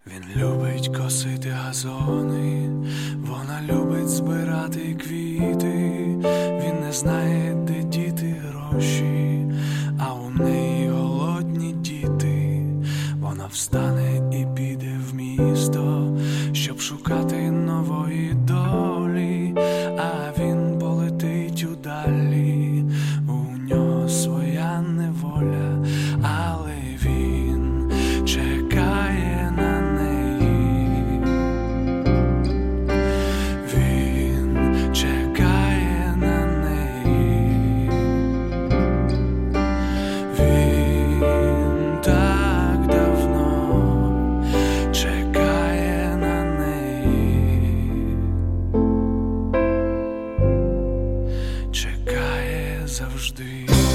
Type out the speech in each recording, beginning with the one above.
Він любить косити газони, вона любить збирати квіти. Він не знає, де діти гроші, а у неї голодні діти. Вона встане і піде в місто, щоб шукати нової долі, а він полетить удалі, у нього своя неволя, але він чекає на неї. Він чекає на неї. Він так давно чекає на неї. Чекає завжди.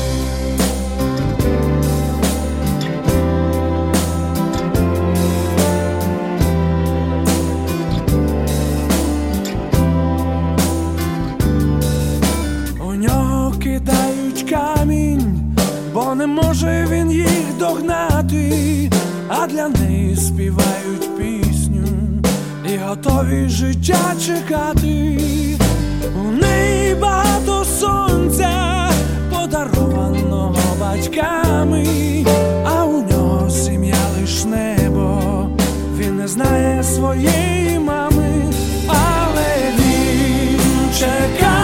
У нього кидають камінь, бо не може він їх догнати, а для неї співають пісню і готові життя чекати. У неї багато сонця, подарованого батьками, а у нього сім'я лиш небо. Він не знає своєї мами, але він чекає